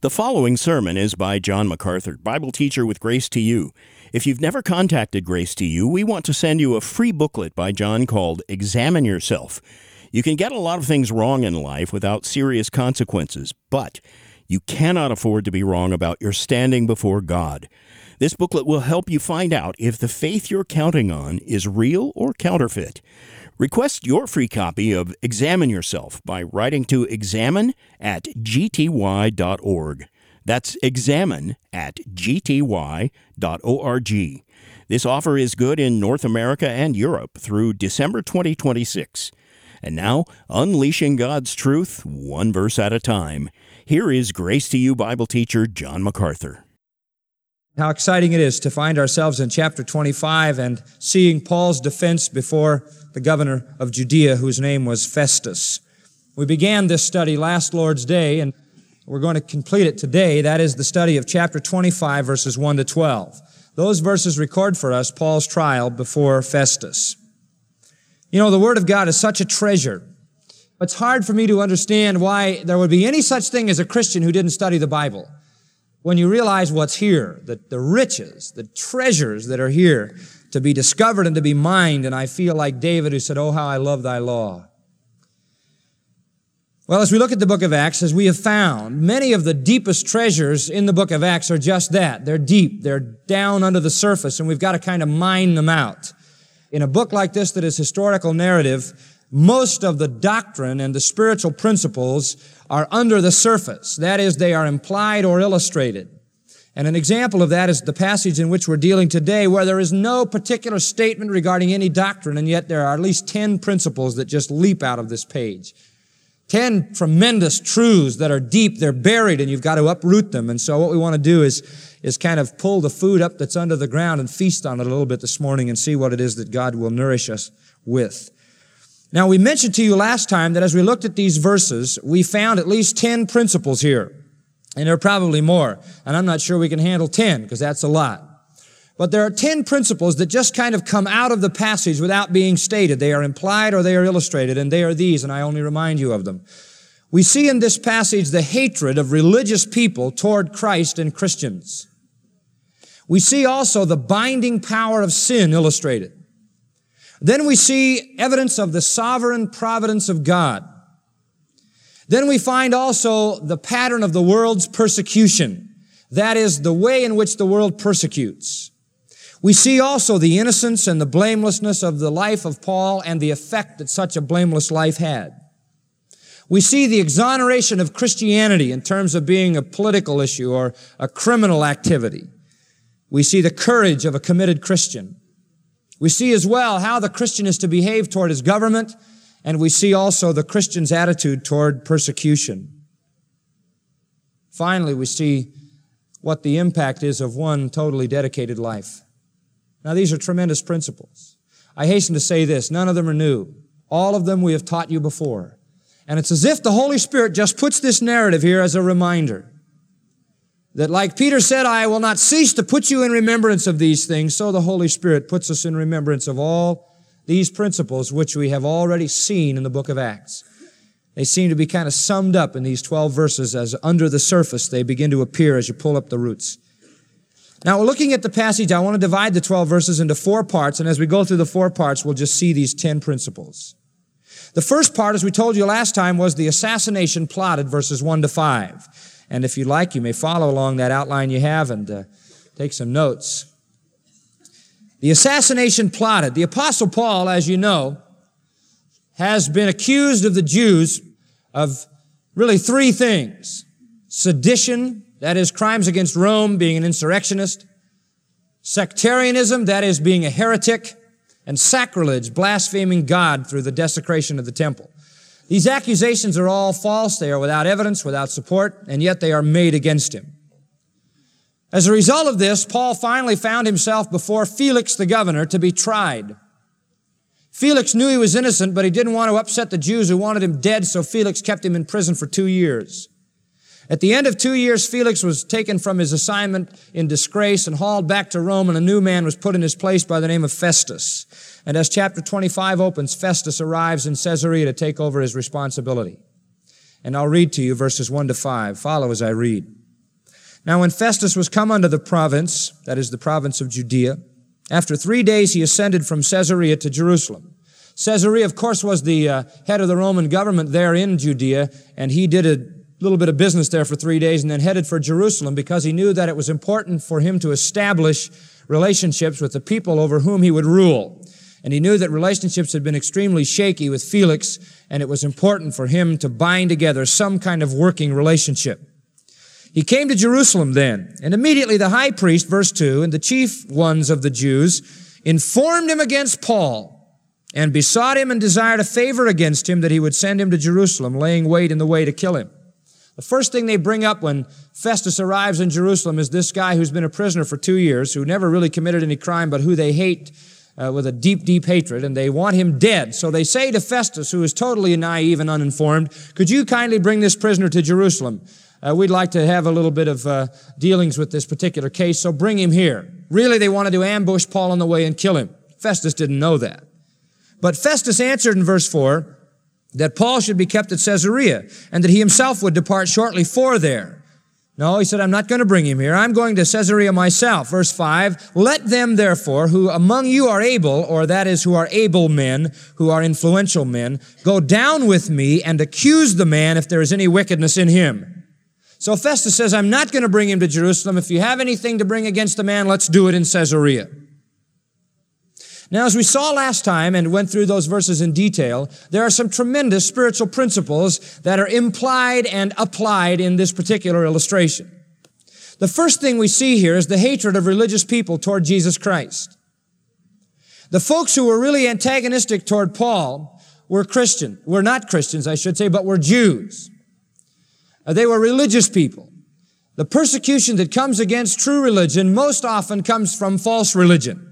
The following sermon is by John MacArthur, Bible teacher with Grace to You. If you've never contacted Grace to You, we want to send you a free booklet by John called Examine Yourself. You can get a lot of things wrong in life without serious consequences, but you cannot afford to be wrong about your standing before God. This booklet will help you find out if the faith you're counting on is real or counterfeit. Request your free copy of Examine Yourself by writing to examine@gty.org. That's examine@gty.org. This offer is good in North America and Europe through December 2026. And now, unleashing God's truth, one verse at a time. Here is Grace to You Bible teacher John MacArthur. How exciting it is to find ourselves in chapter 25 and seeing Paul's defense before the governor of Judea, whose name was Festus. We began this study last Lord's Day, and we're going to complete it today. That is the study of chapter 25, verses 1 to 12. Those verses record for us Paul's trial before Festus. You know, the Word of God is such a treasure. It's hard for me to understand why there would be any such thing as a Christian who didn't study the Bible. When you realize what's here, the riches, the treasures that are here to be discovered and to be mined, and I feel like David who said, "Oh, how I love thy law." Well, as we look at the book of Acts, as we have found, many of the deepest treasures in the book of Acts are just that. They're deep. They're down under the surface, and we've got to kind of mine them out. In a book like this that is historical narrative, most of the doctrine and the spiritual principles are under the surface. That is, they are implied or illustrated. And an example of that is the passage in which we're dealing today, where there is no particular statement regarding any doctrine, and yet there are at least 10 principles that just leap out of this page. 10 tremendous truths that are deep, they're buried, and you've got to uproot them. And so what we want to do is kind of pull the food up that's under the ground and feast on it a little bit this morning and see what it is that God will nourish us with. Now, we mentioned to you last time that as we looked at these verses, we found at least 10 principles here. And there are probably more. And I'm not sure we can handle 10, because that's a lot. But there are 10 principles that just kind of come out of the passage without being stated. They are implied or they are illustrated, and they are these, and I only remind you of them. We see in this passage the hatred of religious people toward Christ and Christians. We see also the binding power of sin illustrated. Then we see evidence of the sovereign providence of God. Then we find also the pattern of the world's persecution. That is, the way in which the world persecutes. We see also the innocence and the blamelessness of the life of Paul and the effect that such a blameless life had. We see the exoneration of Christianity in terms of being a political issue or a criminal activity. We see the courage of a committed Christian. We see as well how the Christian is to behave toward his government, and we see also the Christian's attitude toward persecution. Finally, we see what the impact is of one totally dedicated life. Now, these are tremendous principles. I hasten to say this, none of them are new. All of them we have taught you before. And it's as if the Holy Spirit just puts this narrative here as a reminder. That like Peter said, I will not cease to put you in remembrance of these things, so the Holy Spirit puts us in remembrance of all these principles which we have already seen in the book of Acts. They seem to be kind of summed up in these 12 verses as under the surface they begin to appear as you pull up the roots. Now, looking at the passage, I want to divide the 12 verses into 4 parts, and as we go through the 4 parts, we'll just see these 10 principles. The first part, as we told you last time, was the assassination plotted, verses 1 to 5. And if you like, you may follow along that outline you have and take some notes. The assassination plotted. The Apostle Paul, as you know, has been accused of the Jews of really 3 things. Sedition, that is crimes against Rome, being an insurrectionist. Sectarianism, that is being a heretic. And sacrilege, blaspheming God through the desecration of the temple. These accusations are all false. They are without evidence, without support, and yet they are made against him. As a result of this, Paul finally found himself before Felix the governor to be tried. Felix knew he was innocent, but he didn't want to upset the Jews who wanted him dead, so Felix kept him in prison for 2 years. At the end of 2 years, Felix was taken from his assignment in disgrace and hauled back to Rome, and a new man was put in his place by the name of Festus. And as chapter 25 opens, Festus arrives in Caesarea to take over his responsibility. And I'll read to you verses 1 to 5. Follow as I read. Now when Festus was come unto the province, that is the province of Judea, after 3 days he ascended from Caesarea to Jerusalem. Caesarea, of course, was the head of the Roman government there in Judea, and he did a little bit of business there for 3 days and then headed for Jerusalem because he knew that it was important for him to establish relationships with the people over whom he would rule. And he knew that relationships had been extremely shaky with Felix, and it was important for him to bind together some kind of working relationship. He came to Jerusalem then, and immediately the high priest, verse 2, and the chief ones of the Jews informed him against Paul and besought him and desired a favor against him that he would send him to Jerusalem, laying wait in the way to kill him. The first thing they bring up when Festus arrives in Jerusalem is this guy who's been a prisoner for 2 years, who never really committed any crime, but who they hate with a deep, deep hatred, and they want him dead. So they say to Festus, who is totally naive and uninformed, could you kindly bring this prisoner to Jerusalem? We'd like to have a little bit of dealings with this particular case, so bring him here. Really, they wanted to ambush Paul on the way and kill him. Festus didn't know that. But Festus answered in verse 4, that Paul should be kept at Caesarea, and that he himself would depart shortly for there. No, he said, I'm not going to bring him here. I'm going to Caesarea myself. Verse 5, let them therefore who among you are able, or that is who are able men, who are influential men, go down with me and accuse the man if there is any wickedness in him. So Festus says, I'm not going to bring him to Jerusalem. If you have anything to bring against the man, let's do it in Caesarea. Now, as we saw last time and went through those verses in detail, there are some tremendous spiritual principles that are implied and applied in this particular illustration. The first thing we see here is the hatred of religious people toward Jesus Christ. The folks who were really antagonistic toward Paul were not Christians, I should say, but were Jews. They were religious people. The persecution that comes against true religion most often comes from false religion.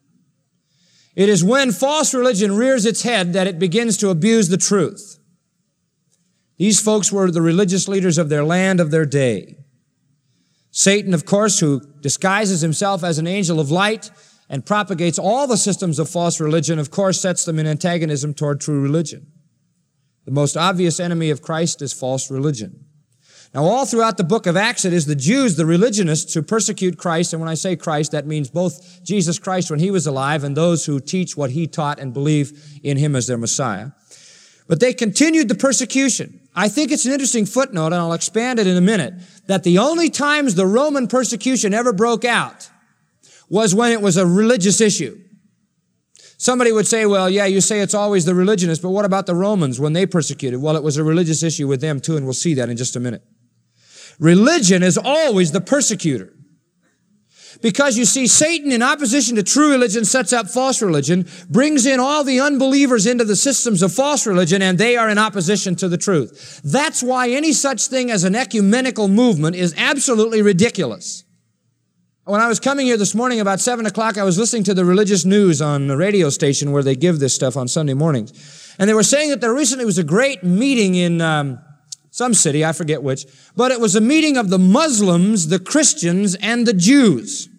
It is when false religion rears its head that it begins to abuse the truth. These folks were the religious leaders of their land, of their day. Satan, of course, who disguises himself as an angel of light and propagates all the systems of false religion, of course, sets them in antagonism toward true religion. The most obvious enemy of Christ is false religion. Now, all throughout the book of Acts, it is the Jews, the religionists, who persecute Christ. And when I say Christ, that means both Jesus Christ when he was alive and those who teach what he taught and believe in him as their Messiah. But they continued the persecution. I think it's an interesting footnote, and I'll expand it in a minute, that the only times the Roman persecution ever broke out was when it was a religious issue. Somebody would say, well, yeah, you say it's always the religionists, but what about the Romans when they persecuted? Well, it was a religious issue with them too, and we'll see that in just a minute. Religion is always the persecutor. Because you see, Satan, in opposition to true religion, sets up false religion, brings in all the unbelievers into the systems of false religion, and they are in opposition to the truth. That's why any such thing as an ecumenical movement is absolutely ridiculous. When I was coming here this morning about 7 o'clock, I was listening to the religious news on the radio station where they give this stuff on Sunday mornings. And they were saying that there recently was a great meeting in some city, I forget which, but it was a meeting of the Muslims, the Christians, and the Jews.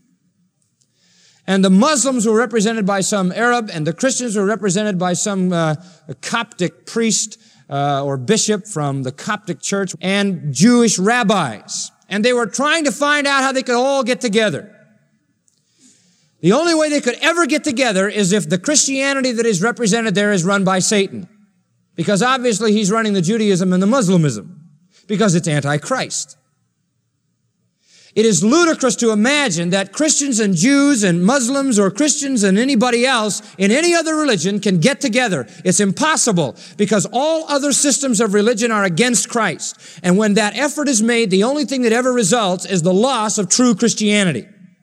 And the Muslims were represented by some Arab, and the Christians were represented by some Coptic priest or bishop from the Coptic church, and Jewish rabbis. And they were trying to find out how they could all get together. The only way they could ever get together is if the Christianity that is represented there is run by Satan. Because obviously he's running the Judaism and the Muslimism, because it's anti-Christ. It is ludicrous to imagine that Christians and Jews and Muslims or Christians and anybody else in any other religion can get together. It's impossible, because all other systems of religion are against Christ. And when that effort is made, the only thing that ever results is the loss of true Christianity.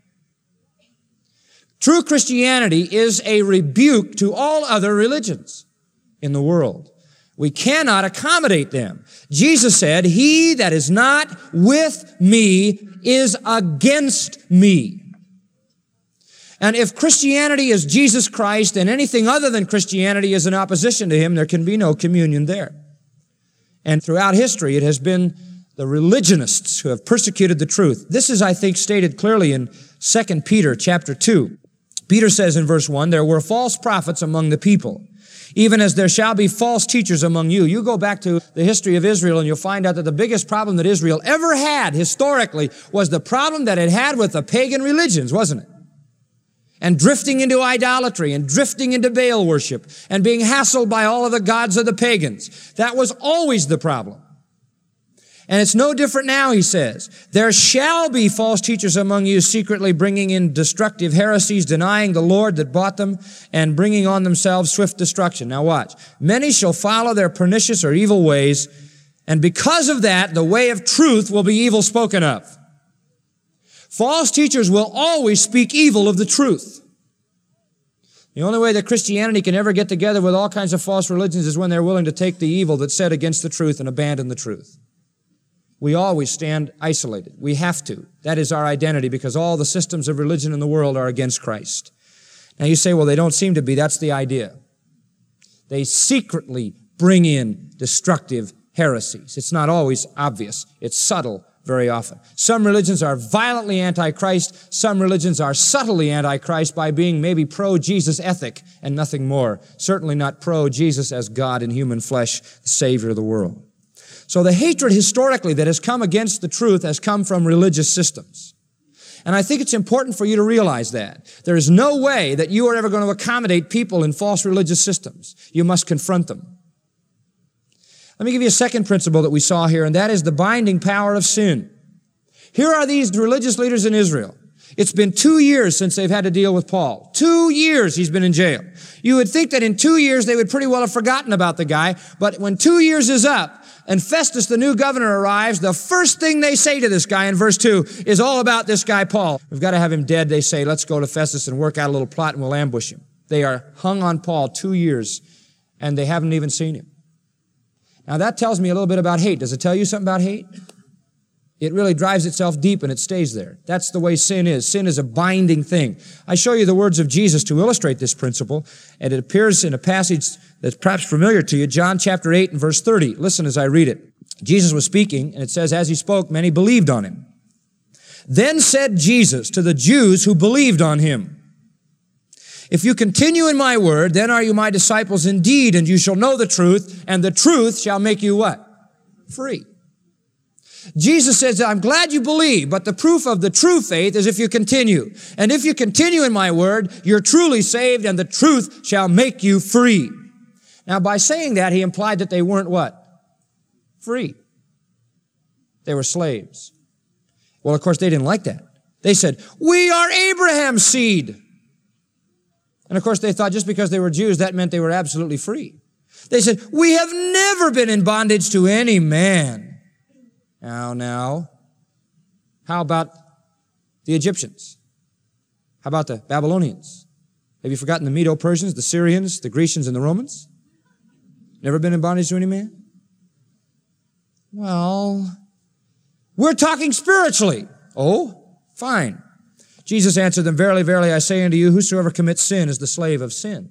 True Christianity is a rebuke to all other religions in the world. We cannot accommodate them. Jesus said, he that is not with me is against me. And if Christianity is Jesus Christ and anything other than Christianity is in opposition to him, there can be no communion there. And throughout history, it has been the religionists who have persecuted the truth. This is, I think, stated clearly in 2 Peter chapter 2. Peter says in verse 1, there were false prophets among the people, Even as there shall be false teachers among you. You go back to the history of Israel and you'll find out that the biggest problem that Israel ever had historically was the problem that it had with the pagan religions, wasn't it? And drifting into idolatry and drifting into Baal worship and being hassled by all of the gods of the pagans. That was always the problem. And it's no different now, he says. There shall be false teachers among you, secretly bringing in destructive heresies, denying the Lord that bought them, and bringing on themselves swift destruction. Now watch. Many shall follow their pernicious or evil ways, and because of that, the way of truth will be evil spoken of. False teachers will always speak evil of the truth. The only way that Christianity can ever get together with all kinds of false religions is when they're willing to take the evil that's said against the truth and abandon the truth. We always stand isolated. We have to. That is our identity because all the systems of religion in the world are against Christ. Now you say, well, they don't seem to be. That's the idea. They secretly bring in destructive heresies. It's not always obvious. It's subtle very often. Some religions are violently anti-Christ. Some religions are subtly anti-Christ by being maybe pro-Jesus ethic and nothing more. Certainly not pro-Jesus as God in human flesh, the Savior of the world. So the hatred historically that has come against the truth has come from religious systems. And I think it's important for you to realize that. There is no way that you are ever going to accommodate people in false religious systems. You must confront them. Let me give you a second principle that we saw here, and that is the binding power of sin. Here are these religious leaders in Israel. It's been 2 years since they've had to deal with Paul. 2 years he's been in jail. You would think that in 2 years they would pretty well have forgotten about the guy, but when 2 years is up, and Festus, the new governor, arrives, the first thing they say to this guy in verse 2 is all about this guy, Paul. We've got to have him dead. They say, let's go to Festus and work out a little plot and we'll ambush him. They are hung on Paul 2 years and they haven't even seen him. Now that tells me a little bit about hate. Does it tell you something about hate? It really drives itself deep and it stays there. That's the way sin is. Sin is a binding thing. I show you the words of Jesus to illustrate this principle, and it appears in a passage that's perhaps familiar to you, John chapter 8 and verse 30. Listen as I read it. Jesus was speaking, and it says, as he spoke, many believed on him. Then said Jesus to the Jews who believed on him, if you continue in my word, then are you my disciples indeed, and you shall know the truth, and the truth shall make you what? Free. Jesus says, I'm glad you believe, but the proof of the true faith is if you continue. And if you continue in my word, you're truly saved, and the truth shall make you free. Now, by saying that, he implied that they weren't what? Free. They were slaves. Well, of course, they didn't like that. They said, we are Abraham's seed. And of course, they thought just because they were Jews, that meant they were absolutely free. They said, we have never been in bondage to any man. Now, how about the Egyptians? How about the Babylonians? Have you forgotten the Medo-Persians, the Syrians, the Grecians, and the Romans? Never been in bondage to any man? Well, we're talking spiritually. Oh, fine. Jesus answered them, verily, verily, I say unto you, whosoever commits sin is the slave of sin.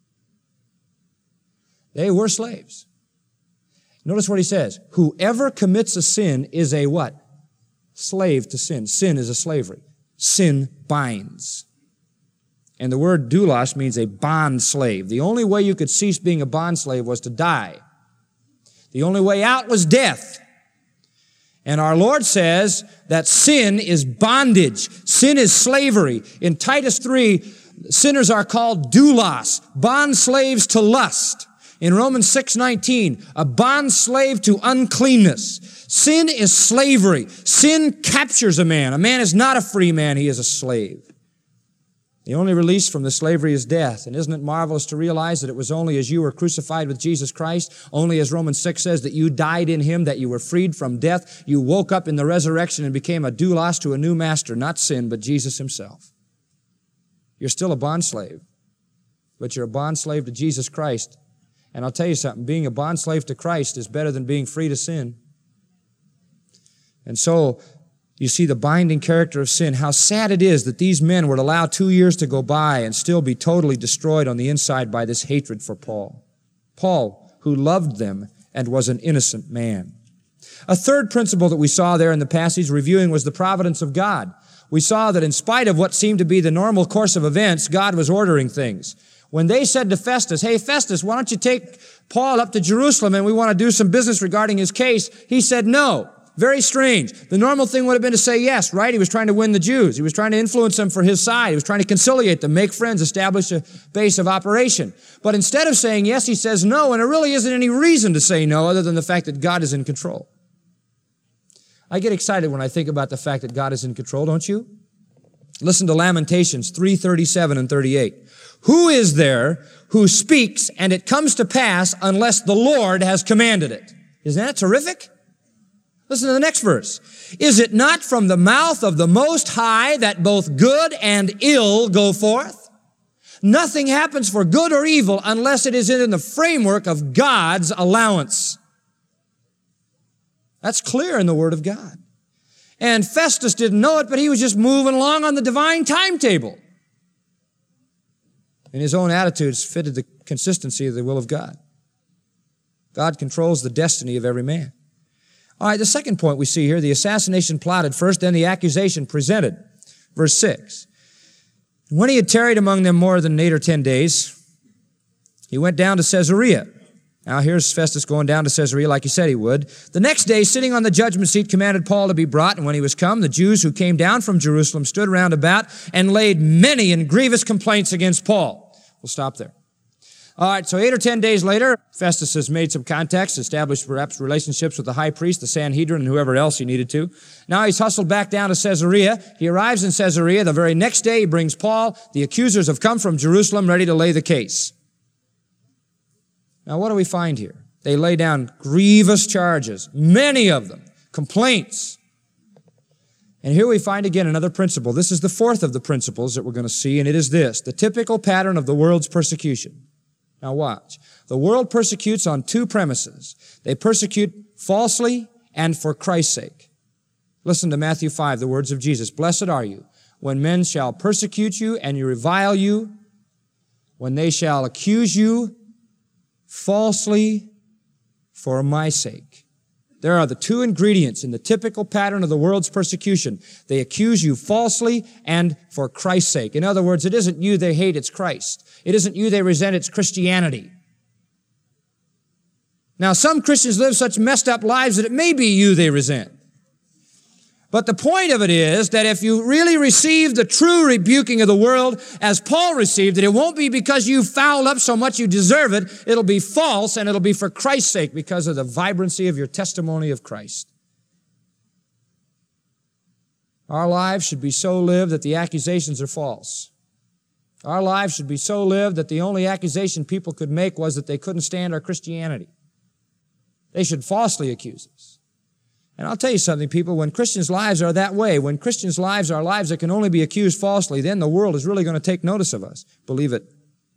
They were slaves. Notice what he says. Whoever commits a sin is a what? Slave to sin. Sin is a slavery. Sin binds. And the word doulos means a bond slave. The only way you could cease being a bond slave was to die. The only way out was death. And our Lord says that sin is bondage. Sin is slavery. In Titus 3, sinners are called doulos, bond slaves to lust. In Romans 6:19, a bond slave to uncleanness. Sin is slavery. Sin captures a man. A man is not a free man. He is a slave. The only release from the slavery is death. And isn't it marvelous to realize that it was only as you were crucified with Jesus Christ, only as Romans 6 says that you died in him, that you were freed from death. You woke up in the resurrection and became a doulos to a new master, not sin, but Jesus himself. You're still a bond slave, but you're a bond slave to Jesus Christ. And I'll tell you something, being a bond slave to Christ is better than being free to sin. And so, you see the binding character of sin. How sad it is that these men would allow 2 years to go by and still be totally destroyed on the inside by this hatred for Paul. Paul, who loved them and was an innocent man. A third principle that we saw there in the passage reviewing was the providence of God. We saw that in spite of what seemed to be the normal course of events, God was ordering things. When they said to Festus, hey, Festus, why don't you take Paul up to Jerusalem and we want to do some business regarding his case? He said no. Very strange. The normal thing would have been to say yes, right? He was trying to win the Jews. He was trying to influence them for his side. He was trying to conciliate them, make friends, establish a base of operation. But instead of saying yes, he says no, and there really isn't any reason to say no other than the fact that God is in control. I get excited when I think about the fact that God is in control, don't you? Listen to Lamentations 3:37 and 38. Who is there who speaks and it comes to pass unless the Lord has commanded it? Isn't that terrific? Listen to the next verse. Is it not from the mouth of the Most High that both good and ill go forth? Nothing happens for good or evil unless it is in the framework of God's allowance. That's clear in the Word of God. And Festus didn't know it, but he was just moving along on the divine timetable. And his own attitudes fitted the consistency of the will of God. God controls the destiny of every man. All right, the second point we see here, the assassination plotted first, then the accusation presented. Verse 6. When he had tarried among them more than 8 or 10 days, he went down to Caesarea. Now here's Festus going down to Caesarea like he said he would. The next day, sitting on the judgment seat, commanded Paul to be brought, and when he was come, the Jews who came down from Jerusalem stood round about and laid many and grievous complaints against Paul. We'll stop there. All right, so 8 or 10 days later, Festus has made some contacts, established perhaps relationships with the high priest, the Sanhedrin, and whoever else he needed to. Now he's hustled back down to Caesarea. He arrives in Caesarea. The very next day, he brings Paul. The accusers have come from Jerusalem ready to lay the case. Now what do we find here? They lay down grievous charges, many of them, complaints. And here we find again another principle. This is the fourth of the principles that we're going to see, and it is this, the typical pattern of the world's persecution. Now watch. The world persecutes on two premises. They persecute falsely and for Christ's sake. Listen to Matthew 5, the words of Jesus. Blessed are you when men shall persecute you and revile you, when they shall accuse you falsely for my sake. There are the two ingredients in the typical pattern of the world's persecution. They accuse you falsely and for Christ's sake. In other words, it isn't you they hate, it's Christ. It isn't you they resent, it's Christianity. Now, some Christians live such messed up lives that it may be you they resent. But the point of it is that if you really receive the true rebuking of the world as Paul received it, it won't be because you fouled up so much you deserve it. It'll be false, and it'll be for Christ's sake because of the vibrancy of your testimony of Christ. Our lives should be so lived that the accusations are false. Our lives should be so lived that the only accusation people could make was that they couldn't stand our Christianity. They should falsely accuse us. And I'll tell you something, people, when Christians' lives are that way, when Christians' lives are lives that can only be accused falsely, then the world is really going to take notice of us. Believe it.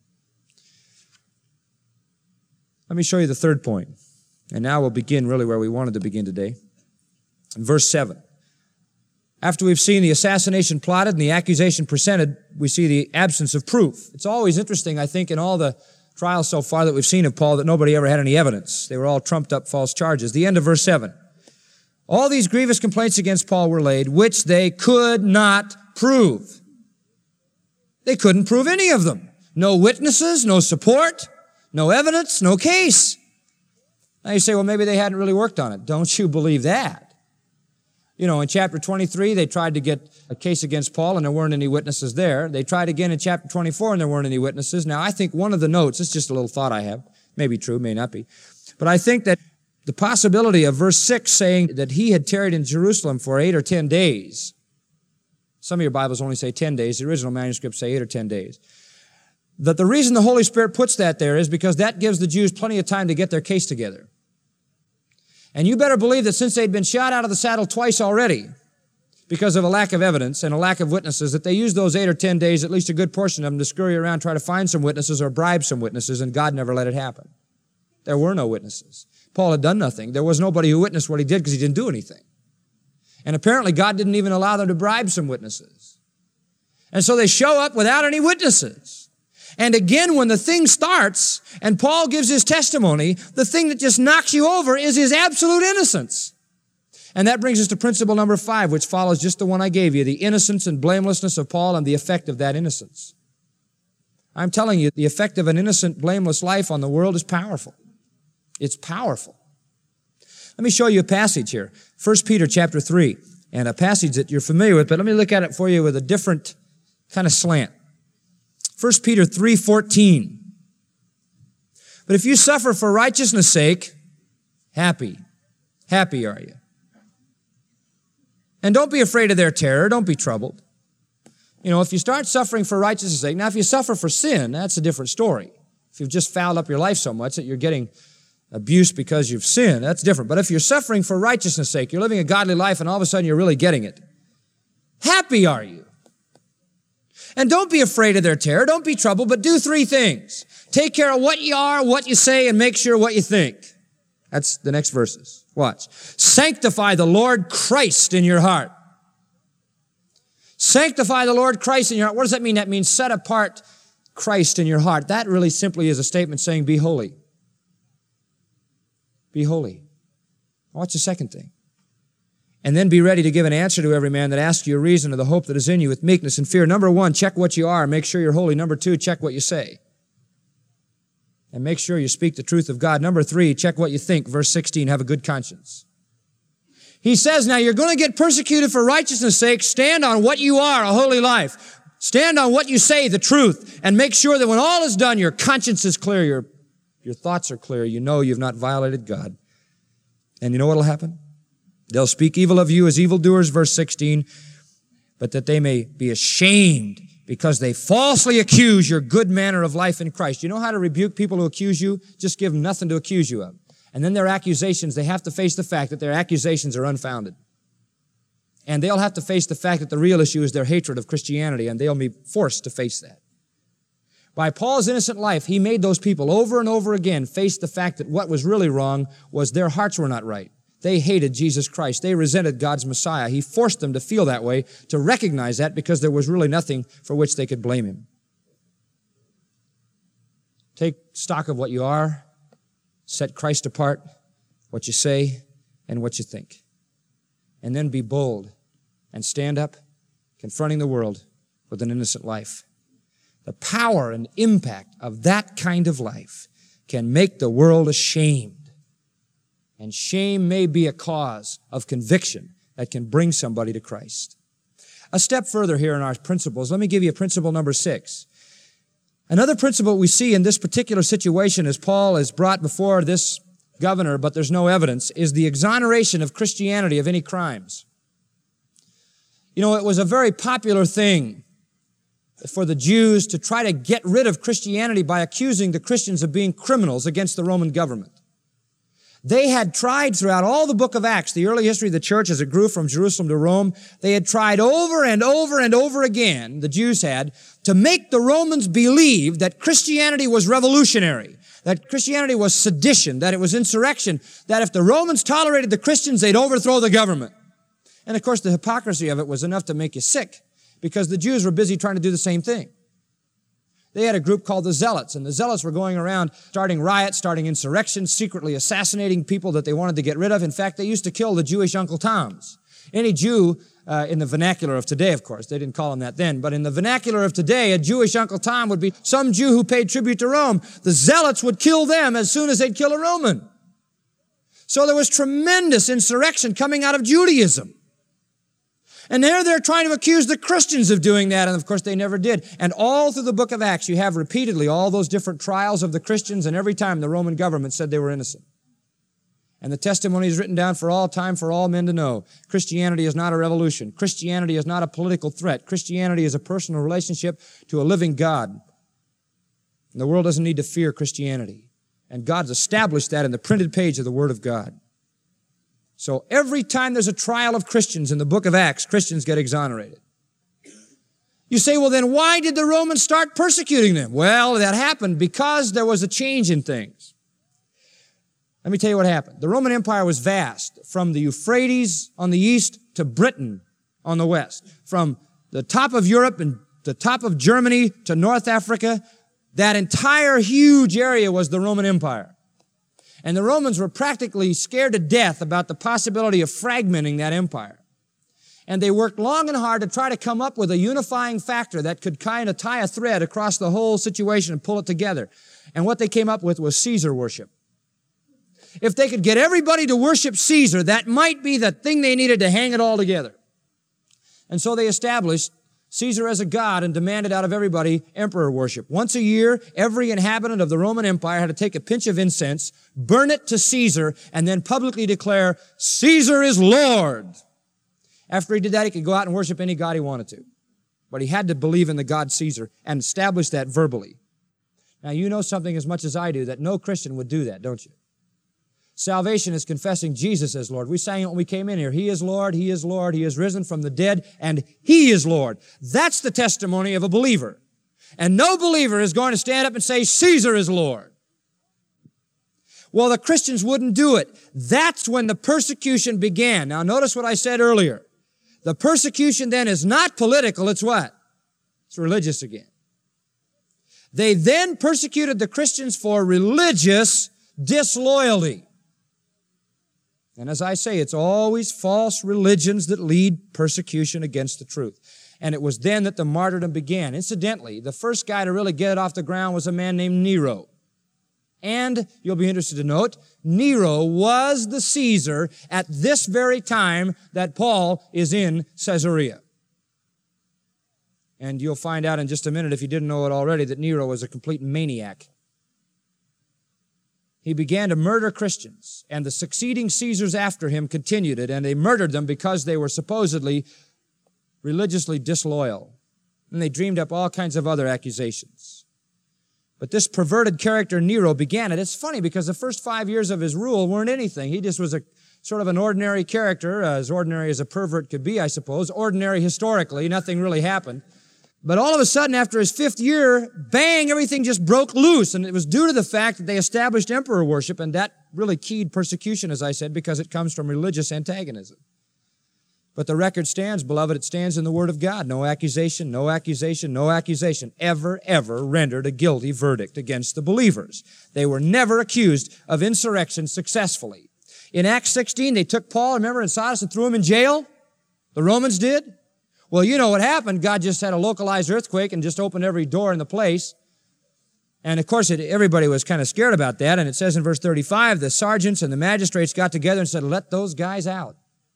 Let me show you the third point. And now we'll begin really where we wanted to begin today. In verse 7. After we've seen the assassination plotted and the accusation presented, we see the absence of proof. It's always interesting, I think, in all the trials so far that we've seen of Paul that nobody ever had any evidence. They were all trumped up false charges. The end of verse 7. All these grievous complaints against Paul were laid, which they could not prove. They couldn't prove any of them. No witnesses, no support, no evidence, no case. Now you say, well, maybe they hadn't really worked on it. Don't you believe that? You know, in chapter 23, they tried to get a case against Paul, and there weren't any witnesses there. They tried again in chapter 24, and there weren't any witnesses. Now, I think one of the notes, it's just a little thought I have, may be true, may not be, but I think that the possibility of verse 6 saying that he had tarried in Jerusalem for 8 or 10 days, some of your Bibles only say 10 days, the original manuscripts say 8 or 10 days, that the reason the Holy Spirit puts that there is because that gives the Jews plenty of time to get their case together. And you better believe that since they'd been shot out of the saddle twice already because of a lack of evidence and a lack of witnesses, that they used those 8 or 10 days, at least a good portion of them, to scurry around, try to find some witnesses or bribe some witnesses, and God never let it happen. There were no witnesses. Paul had done nothing. There was nobody who witnessed what he did because he didn't do anything. And apparently God didn't even allow them to bribe some witnesses. And so they show up without any witnesses. And again, when the thing starts and Paul gives his testimony, the thing that just knocks you over is his absolute innocence. And that brings us to principle number 5, which follows just the one I gave you, the innocence and blamelessness of Paul and the effect of that innocence. I'm telling you, the effect of an innocent, blameless life on the world is powerful. It's powerful. Let me show you a passage here. 1 Peter chapter 3, and a passage that you're familiar with, but let me look at it for you with a different kind of slant. 1 Peter 3:14. But if you suffer for righteousness' sake, happy are you. And don't be afraid of their terror. Don't be troubled. You know, if you start suffering for righteousness' sake, now if you suffer for sin, that's a different story. If you've just fouled up your life so much that you're getting abuse because you've sinned, that's different. But if you're suffering for righteousness' sake, you're living a godly life and all of a sudden you're really getting it, happy are you. And don't be afraid of their terror. Don't be troubled, but do three things. Take care of what you are, what you say, and make sure what you think. That's the next verses. Watch. Sanctify the Lord Christ in your heart. Sanctify the Lord Christ in your heart. What does that mean? That means set apart Christ in your heart. That really simply is a statement saying, be holy. Be holy. Watch the second thing. And then be ready to give an answer to every man that asks you a reason of the hope that is in you with meekness and fear. Number one, check what you are. Make sure you're holy. Number two, check what you say. And make sure you speak the truth of God. Number three, check what you think. Verse 16, have a good conscience. He says, now you're going to get persecuted for righteousness' sake. Stand on what you are, a holy life. Stand on what you say, the truth. And make sure that when all is done, your conscience is clear. Your thoughts are clear. You know you've not violated God. And you know what will happen? They'll speak evil of you as evildoers, verse 16, but that they may be ashamed because they falsely accuse your good manner of life in Christ. You know how to rebuke people who accuse you? Just give them nothing to accuse you of. And then their accusations, they have to face the fact that their accusations are unfounded. And they'll have to face the fact that the real issue is their hatred of Christianity, and they'll be forced to face that. By Paul's innocent life, he made those people over and over again face the fact that what was really wrong was their hearts were not right. They hated Jesus Christ. They resented God's Messiah. He forced them to feel that way, to recognize that, because there was really nothing for which they could blame him. Take stock of what you are. Set Christ apart, what you say and what you think. And then be bold and stand up, confronting the world with an innocent life. The power and impact of that kind of life can make the world ashamed. And shame may be a cause of conviction that can bring somebody to Christ. A step further here in our principles, let me give you principle number 6. Another principle we see in this particular situation as Paul is brought before this governor, but there's no evidence, is the exoneration of Christianity of any crimes. You know, it was a very popular thing for the Jews to try to get rid of Christianity by accusing the Christians of being criminals against the Roman government. They had tried throughout all the book of Acts, the early history of the church as it grew from Jerusalem to Rome, they had tried over and over and over again, the Jews had, to make the Romans believe that Christianity was revolutionary, that Christianity was sedition, that it was insurrection, that if the Romans tolerated the Christians, they'd overthrow the government. And of course, the hypocrisy of it was enough to make you sick, because the Jews were busy trying to do the same thing. They had a group called the Zealots, and the Zealots were going around starting riots, starting insurrections, secretly assassinating people that they wanted to get rid of. In fact, they used to kill the Jewish Uncle Toms. Any Jew, in the vernacular of today, of course, they didn't call him that then, but in the vernacular of today, a Jewish Uncle Tom would be some Jew who paid tribute to Rome. The Zealots would kill them as soon as they'd kill a Roman. So there was tremendous insurrection coming out of Judaism. And there they're trying to accuse the Christians of doing that, and of course they never did. And all through the book of Acts, you have repeatedly all those different trials of the Christians, and every time the Roman government said they were innocent. And the testimony is written down for all time, for all men to know. Christianity is not a revolution. Christianity is not a political threat. Christianity is a personal relationship to a living God. And the world doesn't need to fear Christianity. And God's established that in the printed page of the Word of God. So every time there's a trial of Christians in the book of Acts, Christians get exonerated. You say, well, then why did the Romans start persecuting them? Well, that happened because there was a change in things. Let me tell you what happened. The Roman Empire was vast, from the Euphrates on the east to Britain on the west. From the top of Europe and the top of Germany to North Africa, that entire huge area was the Roman Empire. And the Romans were practically scared to death about the possibility of fragmenting that empire. And they worked long and hard to try to come up with a unifying factor that could kind of tie a thread across the whole situation and pull it together. And what they came up with was Caesar worship. If they could get everybody to worship Caesar, that might be the thing they needed to hang it all together. And so they established Caesar as a god and demanded out of everybody emperor worship. Once a year, every inhabitant of the Roman Empire had to take a pinch of incense, burn it to Caesar, and then publicly declare, Caesar is Lord. After he did that, he could go out and worship any god he wanted to. But he had to believe in the god Caesar and establish that verbally. Now, you know something as much as I do, that no Christian would do that, don't you? Salvation is confessing Jesus as Lord. We sang it when we came in here. He is Lord, He is Lord, He is risen from the dead, and He is Lord. That's the testimony of a believer. And no believer is going to stand up and say, Caesar is Lord. Well, the Christians wouldn't do it. That's when the persecution began. Now, notice what I said earlier. The persecution then is not political, it's what? It's religious again. They then persecuted the Christians for religious disloyalty. And as I say, it's always false religions that lead persecution against the truth. And it was then that the martyrdom began. Incidentally, the first guy to really get it off the ground was a man named Nero. And you'll be interested to note, Nero was the Caesar at this very time that Paul is in Caesarea. And you'll find out in just a minute, if you didn't know it already, that Nero was a complete maniac. He began to murder Christians, and the succeeding Caesars after him continued it, and they murdered them because they were supposedly religiously disloyal. And they dreamed up all kinds of other accusations. But this perverted character, Nero, began it. It's funny because the first 5 years of his rule weren't anything. He just was a sort of an ordinary character, as ordinary as a pervert could be, I suppose. Ordinary historically, nothing really happened. But all of a sudden, after his 5th year, bang, everything just broke loose. And it was due to the fact that they established emperor worship, and that really keyed persecution, as I said, because it comes from religious antagonism. But the record stands, beloved, it stands in the Word of God. No accusation, no accusation, no accusation ever rendered a guilty verdict against the believers. They were never accused of insurrection successfully. In Acts 16, they took Paul, remember, and Silas and threw him in jail. The Romans did. Well, you know what happened. God just had a localized earthquake and just opened every door in the place. And of course, everybody was kind of scared about that. And it says in verse 35, the sergeants and the magistrates got together and said, let those guys out.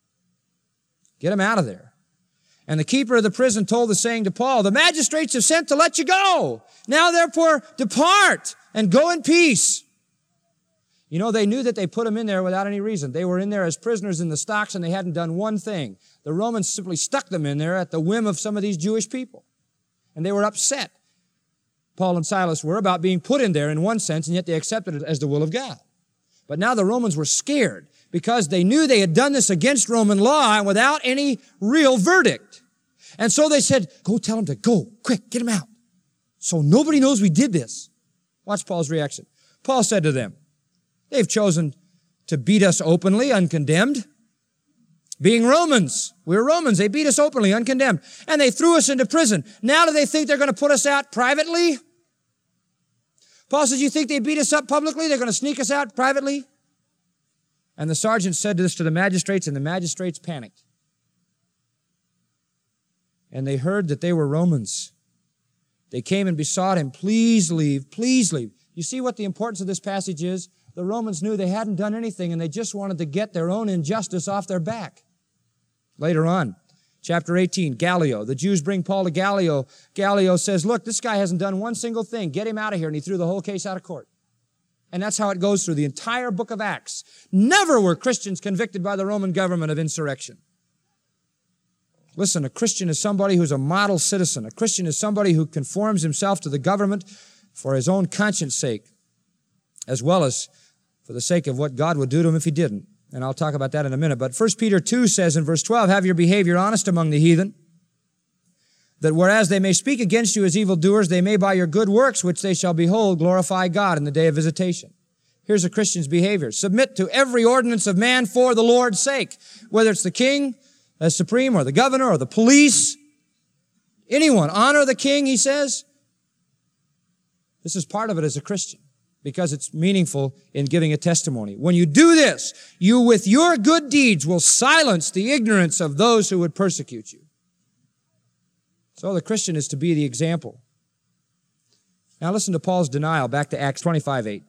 Get them out of there. And the keeper of the prison told the saying to Paul, the magistrates have sent to let you go. Now therefore depart and go in peace. You know, they knew that they put them in there without any reason. They were in there as prisoners in the stocks, and they hadn't done one thing. The Romans simply stuck them in there at the whim of some of these Jewish people. And they were upset, Paul and Silas were, about being put in there in one sense, and yet they accepted it as the will of God. But now the Romans were scared because they knew they had done this against Roman law and without any real verdict. And so they said, go tell them to go, quick, get them out. So nobody knows we did this. Watch Paul's reaction. Paul said to them, they've chosen to beat us openly, uncondemned. Being Romans, we're Romans. They beat us openly, uncondemned. And they threw us into prison. Now do they think they're going to put us out privately? Paul says, you think they beat us up publicly? They're going to sneak us out privately? And the sergeant said this to the magistrates, and the magistrates panicked. And they heard that they were Romans. They came and besought him, please leave, please leave. You see what the importance of this passage is? The Romans knew they hadn't done anything, and they just wanted to get their own injustice off their back. Later on, chapter 18, Gallio. The Jews bring Paul to Gallio. Gallio says, look, this guy hasn't done one single thing. Get him out of here. And he threw the whole case out of court. And that's how it goes through the entire book of Acts. Never were Christians convicted by the Roman government of insurrection. Listen, a Christian is somebody who's a model citizen. A Christian is somebody who conforms himself to the government for his own conscience sake, as well as for the sake of what God would do to him if he didn't. And I'll talk about that in a minute. But 1 Peter 2 says in verse 12, have your behavior honest among the heathen, that whereas they may speak against you as evildoers, they may by your good works, which they shall behold, glorify God in the day of visitation. Here's a Christian's behavior. Submit to every ordinance of man for the Lord's sake, whether it's the king as supreme or the governor or the police. Anyone, honor the king, he says. This is part of it as a Christian. because it's meaningful in giving a testimony. When you do this, you with your good deeds will silence the ignorance of those who would persecute you. So the Christian is to be the example. Now listen to Paul's denial, back to Acts 25:8.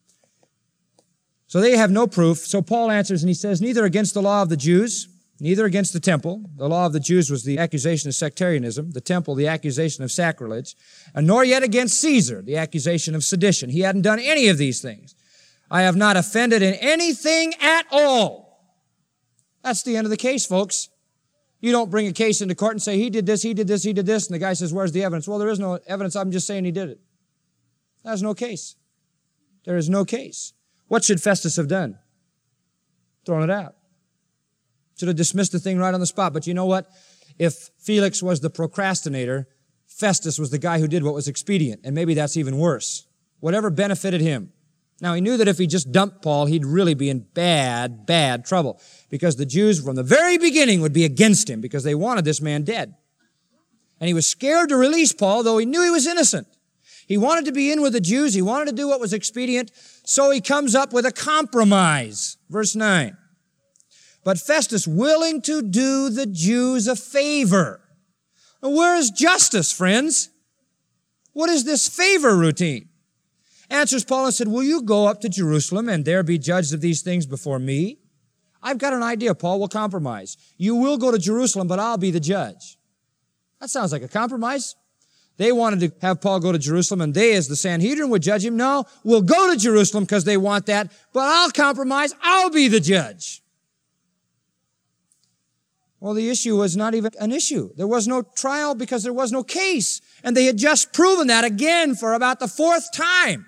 So they have no proof. So Paul answers and he says, neither against the law of the Jews, neither against the temple. The law of the Jews was the accusation of sectarianism, the temple, the accusation of sacrilege, and nor yet against Caesar, the accusation of sedition. He hadn't done any of these things. I have not offended in anything at all. That's the end of the case, folks. You don't bring a case into court and say, he did this, he did this, he did this, and the guy says, where's the evidence? Well, there is no evidence. I'm just saying he did it. There's no case. There is no case. What should Festus have done? Thrown it out. Should have dismissed the thing right on the spot. But you know what? If Felix was the procrastinator, Festus was the guy who did what was expedient. And maybe that's even worse. Whatever benefited him. Now, he knew that if he just dumped Paul, he'd really be in bad, bad trouble. Because the Jews from the very beginning would be against him because they wanted this man dead. And he was scared to release Paul, though he knew he was innocent. He wanted to be in with the Jews. He wanted to do what was expedient. So he comes up with a compromise. Verse 9. But Festus, willing to do the Jews a favor. Now, where is justice, friends? What is this favor routine? Answers Paul and said, will you go up to Jerusalem and there be judged of these things before me? I've got an idea, Paul. We'll compromise. You will go to Jerusalem, but I'll be the judge. That sounds like a compromise. They wanted to have Paul go to Jerusalem, and they, as the Sanhedrin, would judge him. No, we'll go to Jerusalem because they want that, but I'll compromise. I'll be the judge. Well, the issue was not even an issue. There was no trial because there was no case. And they had just proven that again for about the fourth time.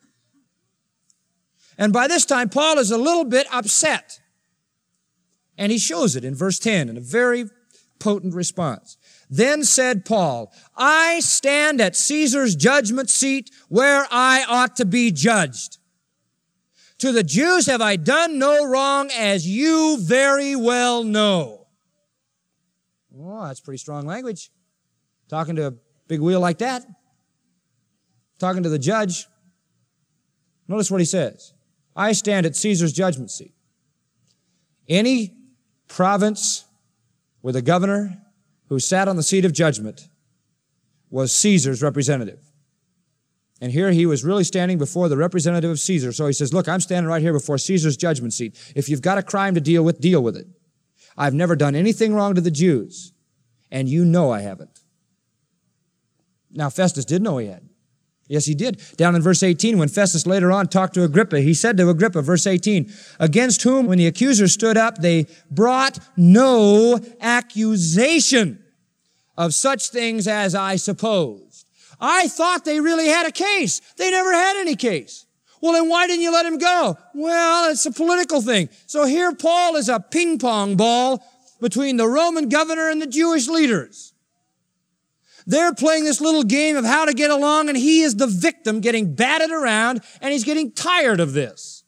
And by this time, Paul is a little bit upset. And he shows it in verse 10 in a very potent response. Then said Paul, I stand at Caesar's judgment seat where I ought to be judged. To the Jews have I done no wrong, as you very well know. Oh, that's pretty strong language. Talking to a big wheel like that. Talking to the judge. Notice what he says. I stand at Caesar's judgment seat. Any province with a governor who sat on the seat of judgment was Caesar's representative. And here he was really standing before the representative of Caesar. So he says, look, I'm standing right here before Caesar's judgment seat. If you've got a crime to deal with it. I've never done anything wrong to the Jews. And you know I haven't. Now, Festus did know he had. Yes, he did. Down in verse 18, when Festus later on talked to Agrippa, he said to Agrippa, verse 18, against whom, when the accusers stood up, they brought no accusation of such things as I supposed. I thought they really had a case. They never had any case. Well, then why didn't you let him go? Well, it's a political thing. So here Paul is a ping pong ball between the Roman governor and the Jewish leaders. They're playing this little game of how to get along, and he is the victim getting batted around, and he's getting tired of this.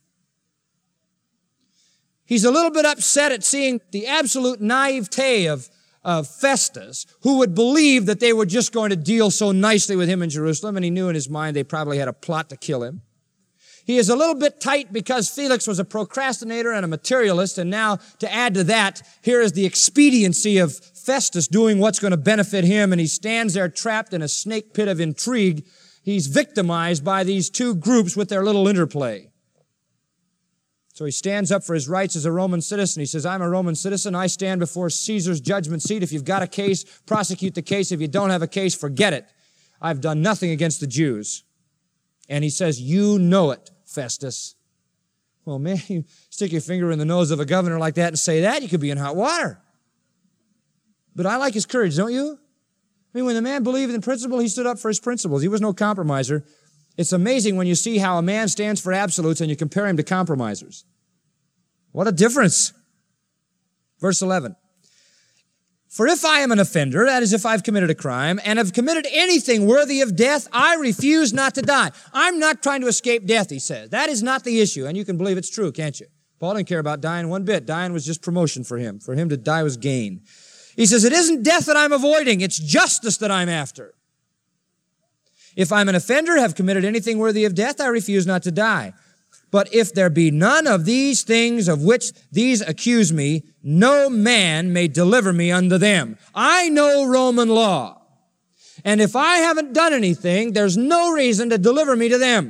He's a little bit upset at seeing the absolute naivete of Festus, who would believe that they were just going to deal so nicely with him in Jerusalem, and he knew in his mind they probably had a plot to kill him. He is a little bit tight because Felix was a procrastinator and a materialist, and now to add to that, here is the expediency of Festus doing what's going to benefit him, and he stands there trapped in a snake pit of intrigue. He's victimized by these two groups with their little interplay. So he stands up for his rights as a Roman citizen. He says, I'm a Roman citizen. I stand before Caesar's judgment seat. If you've got a case, prosecute the case. If you don't have a case, forget it. I've done nothing against the Jews. And he says, you know it, Festus. Well, man, you stick your finger in the nose of a governor like that and say that, you could be in hot water. But I like his courage, don't you? I mean, when the man believed in principle, he stood up for his principles. He was no compromiser. It's amazing when you see how a man stands for absolutes and you compare him to compromisers. What a difference. Verse 11. For if I am an offender, that is if I've committed a crime, and have committed anything worthy of death, I refuse not to die. I'm not trying to escape death, he says. That is not the issue, and you can believe it's true, can't you? Paul didn't care about dying one bit. Dying was just promotion for him. For him to die was gain. He says, it isn't death that I'm avoiding, it's justice that I'm after. If I'm an offender, have committed anything worthy of death, I refuse not to die. But if there be none of these things of which these accuse me, no man may deliver me unto them. I know Roman law. And if I haven't done anything, there's no reason to deliver me to them.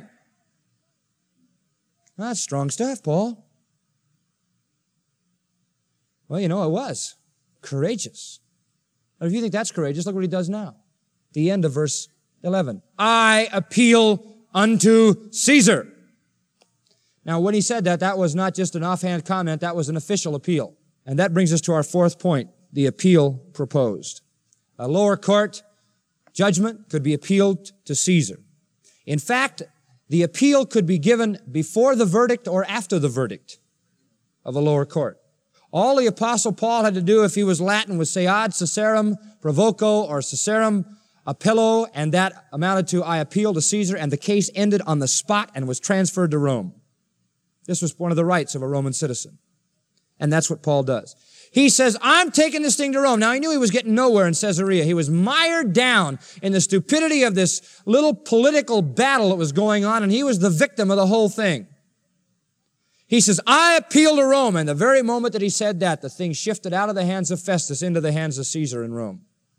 That's strong stuff, Paul. Well, you know, it was courageous. But if you think that's courageous, look what he does now. The end of verse 11. I appeal unto Caesar. Now, when he said that, that was not just an offhand comment, that was an official appeal. And that brings us to our fourth point, the appeal proposed. A lower court judgment could be appealed to Caesar. In fact, the appeal could be given before the verdict or after the verdict of a lower court. All the Apostle Paul had to do, if he was Latin, was say ad Caesarem provoco or Caesarem appello, and that amounted to I appeal to Caesar, and the case ended on the spot and was transferred to Rome. This was one of the rights of a Roman citizen. And that's what Paul does. He says, I'm taking this thing to Rome. Now, he knew he was getting nowhere in Caesarea. He was mired down in the stupidity of this little political battle that was going on, and he was the victim of the whole thing. He says, I appeal to Rome. And the very moment that he said that, the thing shifted out of the hands of Festus into the hands of Caesar in Rome.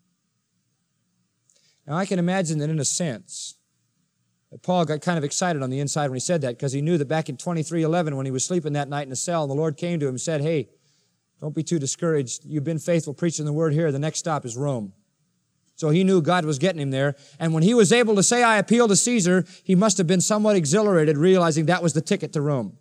Now, I can imagine that in a sense, that Paul got kind of excited on the inside when he said that, because he knew that back in 23:11, when he was sleeping that night in a cell, and the Lord came to him and said, hey, don't be too discouraged. You've been faithful preaching the word here. The next stop is Rome. So he knew God was getting him there. And when he was able to say, I appeal to Caesar, he must have been somewhat exhilarated, realizing that was the ticket to Rome.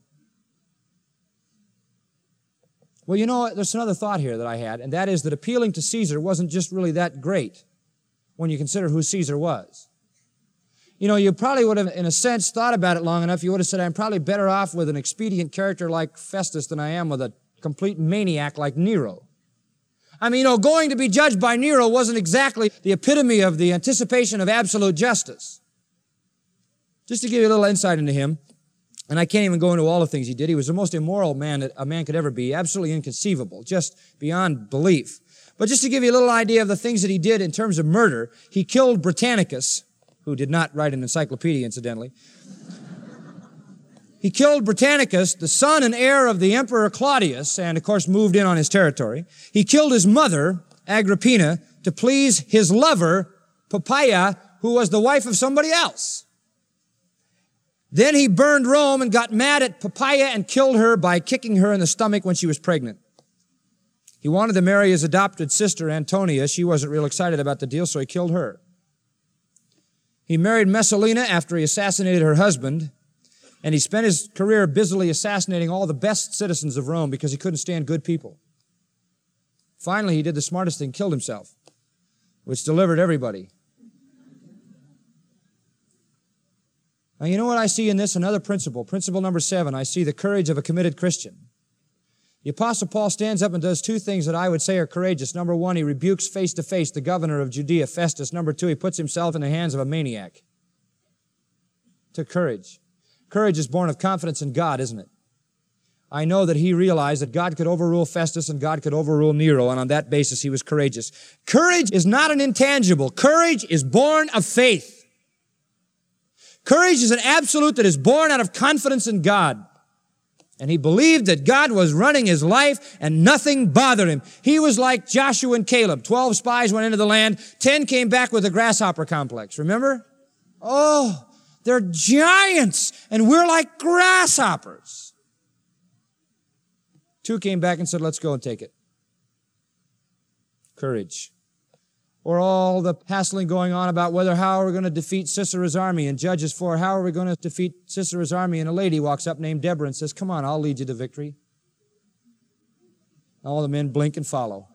Well, you know, there's another thought here that I had, and that is that appealing to Caesar wasn't just really that great when you consider who Caesar was. You know, you probably would have, in a sense, thought about it long enough. You would have said, I'm probably better off with an expedient character like Festus than I am with a complete maniac like Nero. I mean, you know, going to be judged by Nero wasn't exactly the epitome of the anticipation of absolute justice. Just to give you a little insight into him, and I can't even go into all the things he did. He was the most immoral man that a man could ever be, absolutely inconceivable, just beyond belief. But just to give you a little idea of the things that he did in terms of murder, he killed Britannicus, who did not write an encyclopedia, incidentally. He killed Britannicus, the son and heir of the Emperor Claudius, and of course moved in on his territory. He killed his mother, Agrippina, to please his lover, Poppaea, who was the wife of somebody else. Then he burned Rome and got mad at Poppaea and killed her by kicking her in the stomach when she was pregnant. He wanted to marry his adopted sister, Antonia. She wasn't real excited about the deal, so he killed her. He married Messalina after he assassinated her husband, and he spent his career busily assassinating all the best citizens of Rome because he couldn't stand good people. Finally, he did the smartest thing, killed himself, which delivered everybody. Now, you know what I see in this? Another principle. Principle number 7, I see the courage of a committed Christian. The Apostle Paul stands up and does two things that I would say are courageous. Number 1, he rebukes face to face the governor of Judea, Festus. Number 2, he puts himself in the hands of a maniac. To courage. Courage is born of confidence in God, isn't it? I know that he realized that God could overrule Festus and God could overrule Nero, and on that basis he was courageous. Courage is not an intangible. Courage is born of faith. Courage is an absolute that is born out of confidence in God. And he believed that God was running his life and nothing bothered him. He was like Joshua and Caleb. 12 spies went into the land. 10 came back with a grasshopper complex. Remember? Oh, they're giants and we're like grasshoppers. 2 came back and said, let's go and take it. Courage. Or all the hassling going on about how are we going to defeat Sisera's army, in Judges 4, how are we going to defeat Sisera's army? And a lady walks up named Deborah and says, come on, I'll lead you to victory. All the men blink and follow.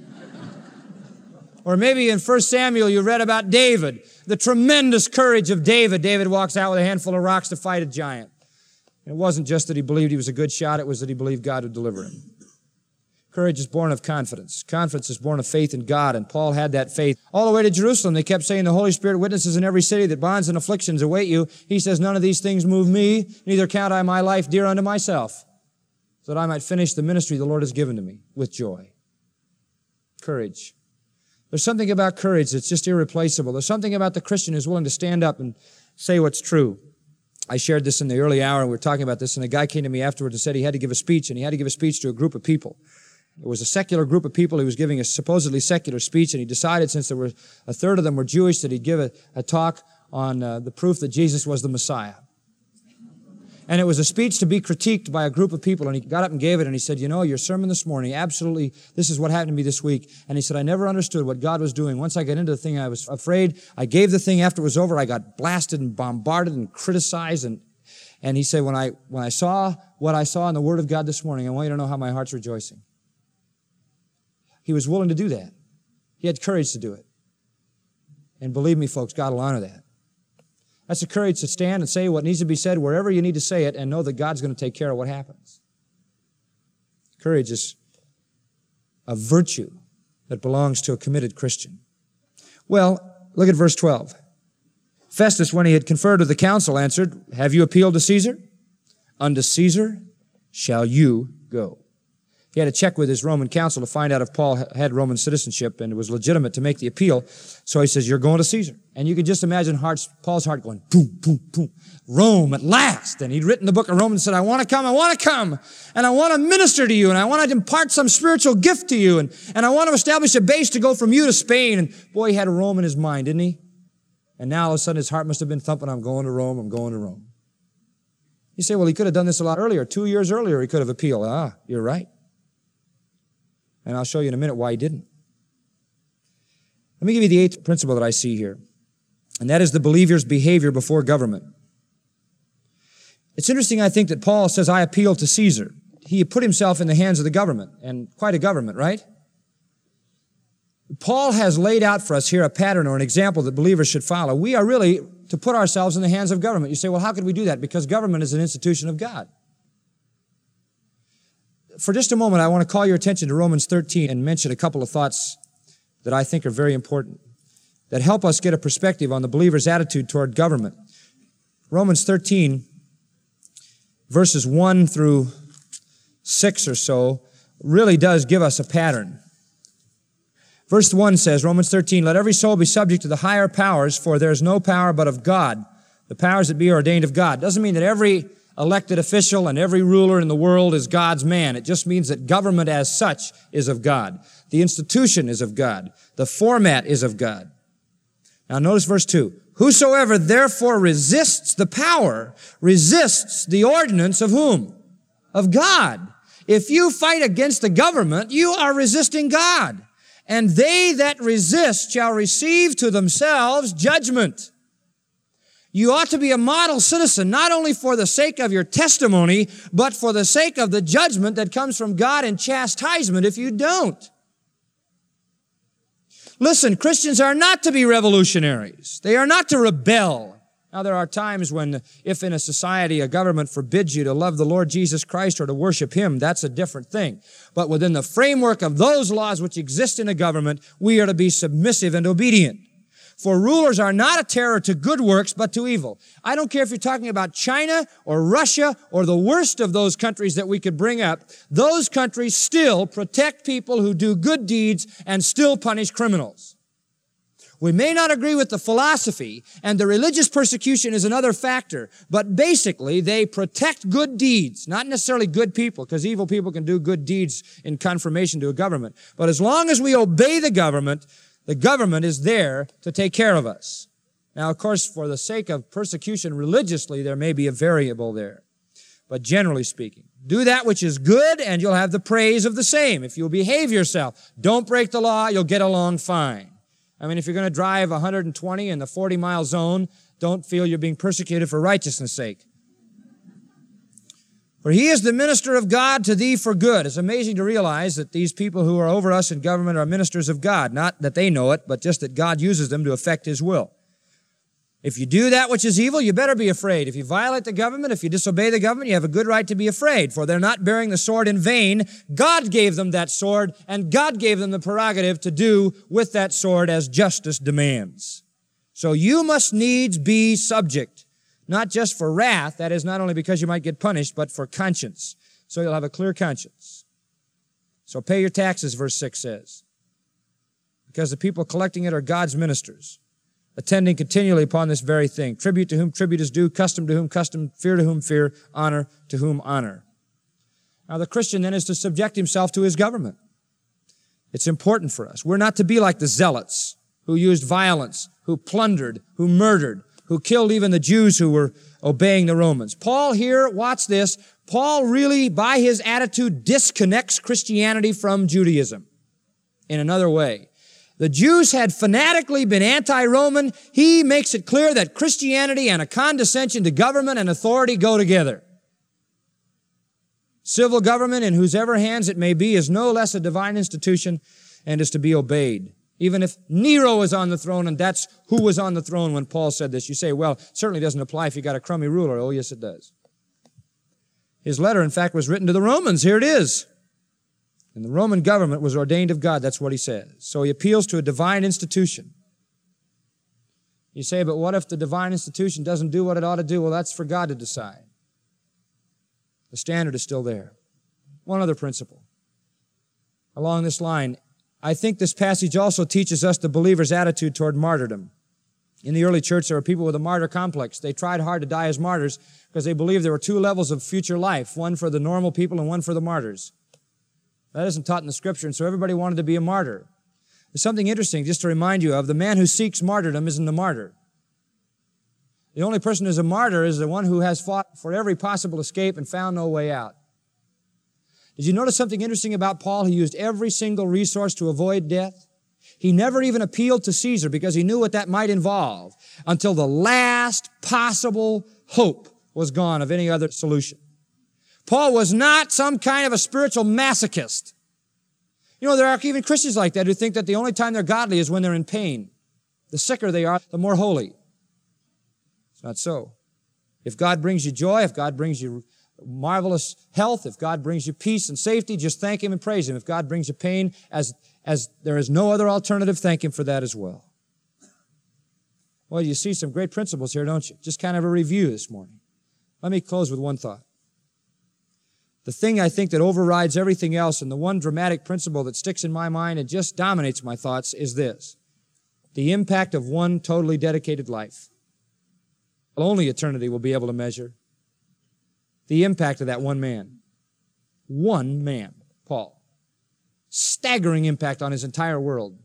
Or maybe in 1 Samuel you read about David, the tremendous courage of David. David walks out with a handful of rocks to fight a giant. And it wasn't just that he believed he was a good shot, it was that he believed God would deliver him. Courage is born of confidence. Confidence is born of faith in God, and Paul had that faith. All the way to Jerusalem, they kept saying, the Holy Spirit witnesses in every city that bonds and afflictions await you. He says, none of these things move me, neither count I my life dear unto myself, so that I might finish the ministry the Lord has given to me with joy. Courage. There's something about courage that's just irreplaceable. There's something about the Christian who's willing to stand up and say what's true. I shared this in the early hour, and we were talking about this, and a guy came to me afterwards and said he had to give a speech, and he had to give a speech to a group of people. It was a secular group of people. He was giving a supposedly secular speech, and he decided, since there were a third of them were Jewish, that he'd give a talk on the proof that Jesus was the Messiah. And it was a speech to be critiqued by a group of people, and he got up and gave it, and he said, you know, your sermon this morning, absolutely, this is what happened to me this week. And he said, I never understood what God was doing. Once I got into the thing, I was afraid. I gave the thing after it was over. I got blasted and bombarded and criticized. And he said, when I saw what I saw in the Word of God this morning, I want you to know how my heart's rejoicing. He was willing to do that. He had courage to do it. And believe me, folks, God will honor that. That's the courage to stand and say what needs to be said wherever you need to say it and know that God's going to take care of what happens. Courage is a virtue that belongs to a committed Christian. Well, look at verse 12. Festus, when he had conferred with the council, answered, have you appealed to Caesar? Unto Caesar shall you go. He had to check with his Roman council to find out if Paul had Roman citizenship and it was legitimate to make the appeal. So he says, you're going to Caesar. And you can just imagine Paul's heart going, boom, boom, boom. Rome at last. And he'd written the book of Romans and said, I want to come. And I want to minister to you. And I want to impart some spiritual gift to you. And I want to establish a base to go from you to Spain. And boy, he had Rome in his mind, didn't he? And now all of a sudden his heart must have been thumping, I'm going to Rome, I'm going to Rome. You say, well, he could have done this a lot earlier. 2 years earlier, he could have appealed. You're right. And I'll show you in a minute why he didn't. Let me give you the eighth principle that I see here, and that is the believer's behavior before government. It's interesting, I think, that Paul says, I appeal to Caesar. He put himself in the hands of the government, and quite a government, right? Paul has laid out for us here a pattern or an example that believers should follow. We are really to put ourselves in the hands of government. You say, well, how could we do that? Because government is an institution of God. For just a moment, I want to call your attention to Romans 13 and mention a couple of thoughts that I think are very important, that help us get a perspective on the believer's attitude toward government. Romans 13, verses 1 through 6 or so, really does give us a pattern. Verse 1 says, Romans 13, let every soul be subject to the higher powers, for there is no power but of God. The powers that be are ordained of God. Doesn't mean that every elected official and every ruler in the world is God's man. It just means that government as such is of God. The institution is of God. The format is of God. Now notice verse 2. Whosoever therefore resists the power, resists the ordinance of whom? Of God. If you fight against the government, you are resisting God. And they that resist shall receive to themselves judgment. You ought to be a model citizen, not only for the sake of your testimony, but for the sake of the judgment that comes from God and chastisement if you don't. Listen, Christians are not to be revolutionaries. They are not to rebel. Now, there are times when, if in a society a government forbids you to love the Lord Jesus Christ or to worship Him, that's a different thing. But within the framework of those laws which exist in a government, we are to be submissive and obedient. For rulers are not a terror to good works, but to evil. I don't care if you're talking about China or Russia or the worst of those countries that we could bring up. Those countries still protect people who do good deeds and still punish criminals. We may not agree with the philosophy, and the religious persecution is another factor, but basically they protect good deeds, not necessarily good people, because evil people can do good deeds in confirmation to a government. But as long as we obey the government is there to take care of us. Now, of course, for the sake of persecution religiously, there may be a variable there. But generally speaking, do that which is good and you'll have the praise of the same. If you'll behave yourself, don't break the law, you'll get along fine. I mean, if you're going to drive 120 in the 40-mile zone, don't feel you're being persecuted for righteousness' sake. For He is the minister of God to thee for good. It's amazing to realize that these people who are over us in government are ministers of God. Not that they know it, but just that God uses them to effect His will. If you do that which is evil, you better be afraid. If you violate the government, if you disobey the government, you have a good right to be afraid, for they're not bearing the sword in vain. God gave them that sword, and God gave them the prerogative to do with that sword as justice demands. So you must needs be subject. Not just for wrath, that is not only because you might get punished, but for conscience. So you'll have a clear conscience. So pay your taxes, verse 6 says. because the people collecting it are God's ministers, attending continually upon this very thing. Tribute to whom tribute is due, custom to whom custom, fear to whom fear, honor to whom honor. Now the Christian then is to subject himself to his government. It's important for us. We're not to be like the zealots who used violence, who plundered, who murdered, who killed even the Jews who were obeying the Romans. Paul here, watch this, Paul really, by his attitude, disconnects Christianity from Judaism in another way. The Jews had fanatically been anti-Roman. He makes it clear that Christianity and a condescension to government and authority go together. Civil government, in whosever hands it may be, is no less a divine institution and is to be obeyed. Even if Nero is on the throne, and that's who was on the throne when Paul said this. You say, well, it certainly doesn't apply if you got a crummy ruler. Oh, yes, it does. His letter, in fact, was written to the Romans. Here it is. And the Roman government was ordained of God. That's what he says. So he appeals to a divine institution. You say, but what if the divine institution doesn't do what it ought to do? Well, that's for God to decide. The standard is still there. One other principle. Along this line, I think this passage also teaches us the believer's attitude toward martyrdom. In the early church, there were people with a martyr complex. They tried hard to die as martyrs because they believed there were two levels of future life, one for the normal people and one for the martyrs. That isn't taught in the Scripture, and so everybody wanted to be a martyr. There's something interesting just to remind you of. The man who seeks martyrdom isn't a martyr. The only person who's a martyr is the one who has fought for every possible escape and found no way out. Did you notice something interesting about Paul? He used every single resource to avoid death. He never even appealed to Caesar because he knew what that might involve until the last possible hope was gone of any other solution. Paul was not some kind of a spiritual masochist. You know, there are even Christians like that who think that the only time they're godly is when they're in pain. The sicker they are, the more holy. It's not so. If God brings you joy, if God brings you marvelous health, if God brings you peace and safety, just thank Him and praise Him. If God brings you pain, as there is no other alternative, thank Him for that as well. Well, you see some great principles here, don't you? Just kind of a review this morning. Let me close with one thought. The thing I think that overrides everything else, and the one dramatic principle that sticks in my mind and just dominates my thoughts, is this: the impact of one totally dedicated life. Only eternity will be able to measure the impact of that one man. One man, Paul. Staggering impact on his entire world.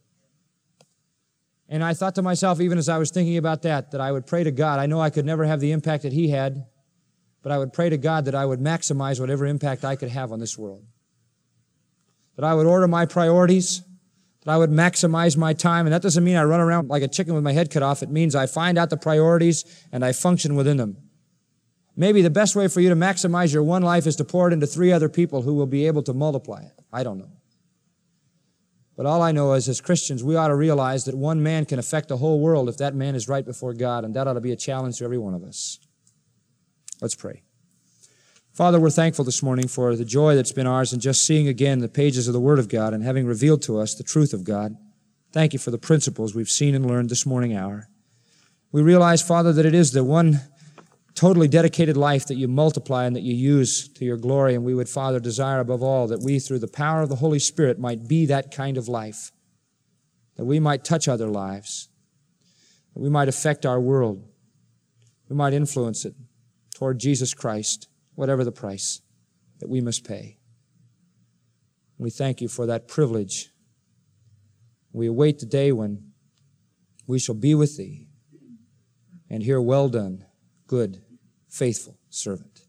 And I thought to myself, even as I was thinking about that I would pray to God. I know I could never have the impact that he had, but I would pray to God that I would maximize whatever impact I could have on this world. That I would order my priorities, that I would maximize my time. And that doesn't mean I run around like a chicken with my head cut off. It means I find out the priorities and I function within them. Maybe the best way for you to maximize your one life is to pour it into 3 other people who will be able to multiply it. I don't know. But all I know is, as Christians, we ought to realize that one man can affect the whole world if that man is right before God, and that ought to be a challenge to every one of us. Let's pray. Father, we're thankful this morning for the joy that's been ours in just seeing again the pages of the Word of God and having revealed to us the truth of God. Thank you for the principles we've seen and learned this morning hour. We realize, Father, that it is the one totally dedicated life that you multiply and that you use to your glory, and we would, Father, desire above all that we, through the power of the Holy Spirit, might be that kind of life, that we might touch other lives, that we might affect our world, we might influence it toward Jesus Christ, whatever the price that we must pay. We thank you for that privilege. We await the day when we shall be with thee and hear, well done, good, faithful servant.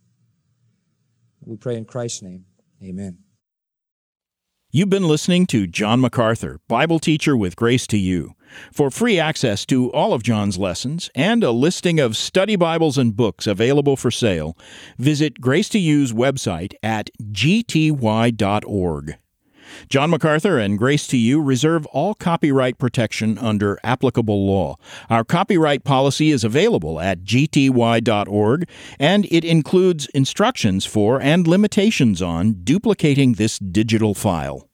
We pray in Christ's name. Amen. You've been listening to John MacArthur, Bible teacher with Grace to You. For free access to all of John's lessons and a listing of study Bibles and books available for sale, visit Grace to You's website at gty.org. John MacArthur and Grace to You reserve all copyright protection under applicable law. Our copyright policy is available at gty.org, and it includes instructions for and limitations on duplicating this digital file.